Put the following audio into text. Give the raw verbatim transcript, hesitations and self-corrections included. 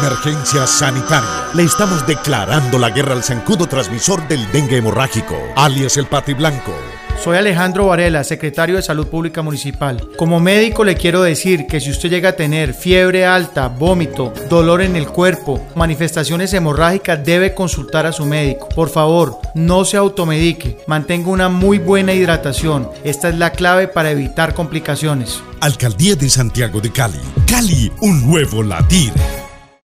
Emergencia sanitaria. Le estamos declarando la guerra al zancudo transmisor del dengue hemorrágico, alias el patiblanco. Soy Alejandro Varela, secretario de Salud Pública Municipal. Como médico le quiero decir que si usted llega a tener fiebre alta, vómito, dolor en el cuerpo, manifestaciones hemorrágicas, debe consultar a su médico. Por favor, no se automedique, mantenga una muy buena hidratación. Esta es la clave para evitar complicaciones. Alcaldía de Santiago de Cali. Cali, un nuevo latir.